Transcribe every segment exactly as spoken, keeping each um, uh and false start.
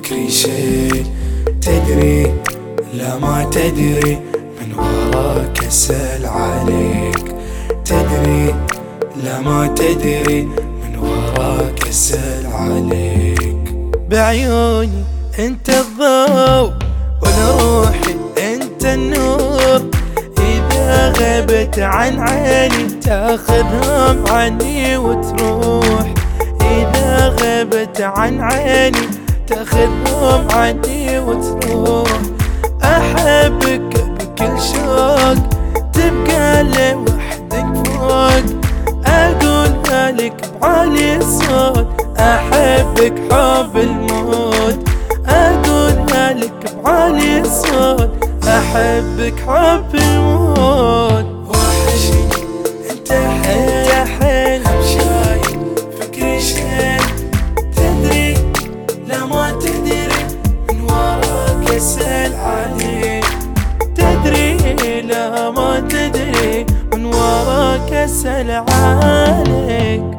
فكري شيء تدري لا ما تدري من وراك أسأل عليك. تدري لا ما تدري من وراك أسأل عليك. بعيوني انت الضوء ولروحي انت النور، إذا غبت عن عيني تاخذهم عني وتروح. إذا غبت عن عيني تاخذهم عني وتروح. أحبك بكل شوق تبقى لوحدك فوق، أقولها لك بعالي الصوت أحبك حب الموت. أقولها لك بعالي الصوت أحبك حب الموت. وحشني انت حيل حيل شايل فكري شيء تدري لا ما تدري من وراك أسأل عليك. تدري لا ما تدري من وراك أسأل عليك.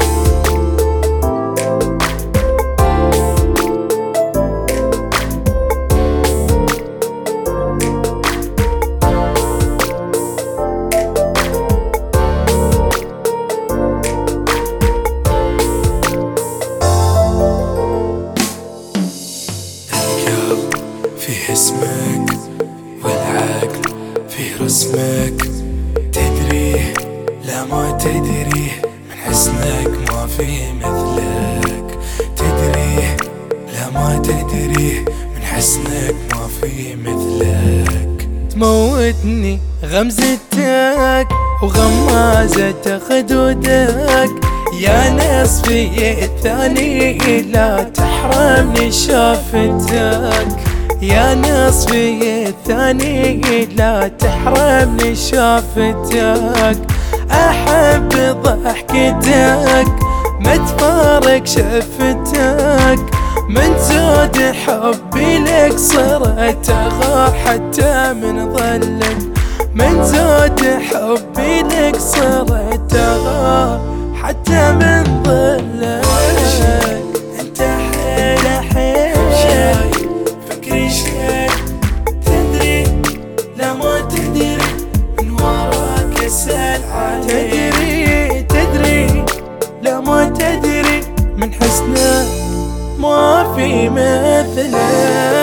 فيه اسمك والعقل فيه رسمك. تدري لا ما تدري من حسنك ما في مثلك. تدري لا ما تدري من حسنك ما في مثلك. تموتني غمزتك وغمازة خدودك، يا نصفي الثاني لا تحرمني شافتك. يا نصفي الثاني لا تحرمني شافتك. أحب ضحكتك ما تفارق شفتك، من زود حبي لك صرت أغار حتى من ظلك. من زود حبي لك صرت أغار حتى من ظلك. انت حيل حيل شايل فكري شيء تدري لا ما تدري من وراك أسأل عليك. تدري تدري لا ما تدري من حسنك ما في مثلك.